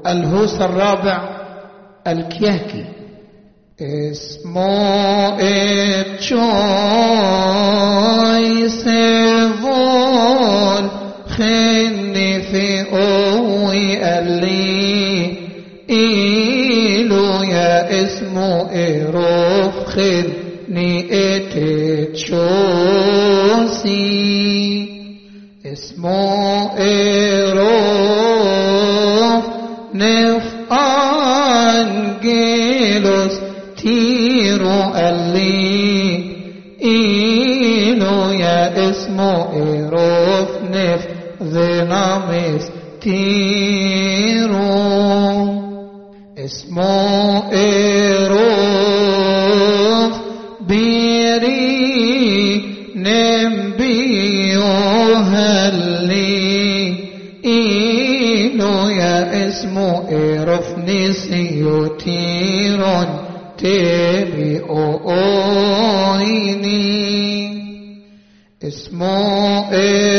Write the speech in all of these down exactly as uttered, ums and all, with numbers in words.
الهوس الرابع الكيهكي. اسمو اتشوي سيفول خني في قوي اللي إيلو يا اسمو إروف خني اتشوسي. اسمو إروف نف أنجيلوس تيرو اللي إيلو يا اسمو إروف نف ذنامس تيرو. اسمو إروف بيري نمبيو هلي إيلو يا اسمو إروف نسيو تيرون تبي أويني. اسمو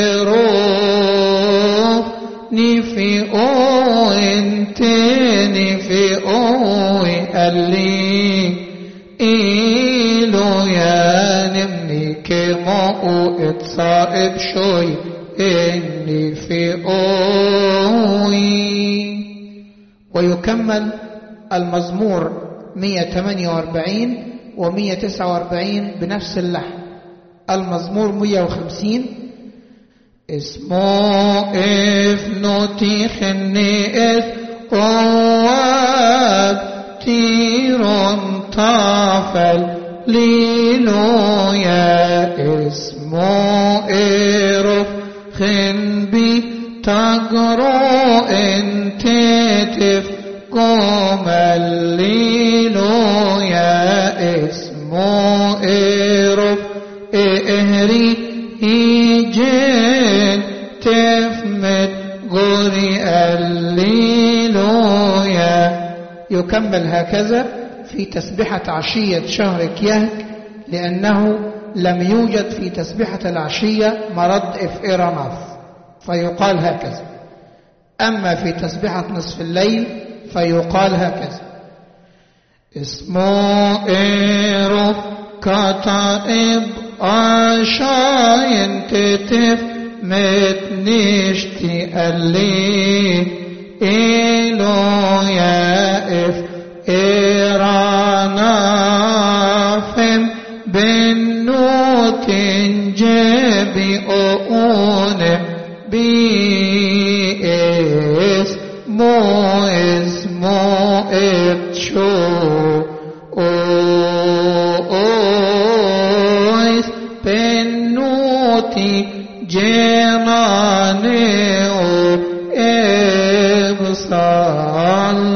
إروف نفي أوين تنفي أوي اللي إيلو يا نمني كما اتصائب شوي إني في أوي. ويكمل المزمور مئة وثمانية وأربعين و مئة وتسعة وأربعين بنفس اللحن. المزمور مئة وخمسين اسمو افنوتي خني اث قواب تيرون طافل ليلو يا اسمو اروف خنبي تقرو انت تف قوم الليلو يا اسمو اروف اهري هيجن تفمت غوري الليلو يا. يكمل هكذا في تسبحة عشية شهر كيهك، لأنه لم يوجد في تسبحة العشية مرد إف إيراناث فيقال هكذا. أما في تسبحة نصف الليل فيقال هكذا: اسمو إيروف كتائب عشاين تتف متنشتي اللي إلو يا إف إيرانافم بنوت جبي أونم بإس مو اسمو اتشو أويس بنوتي جناني أو إبصال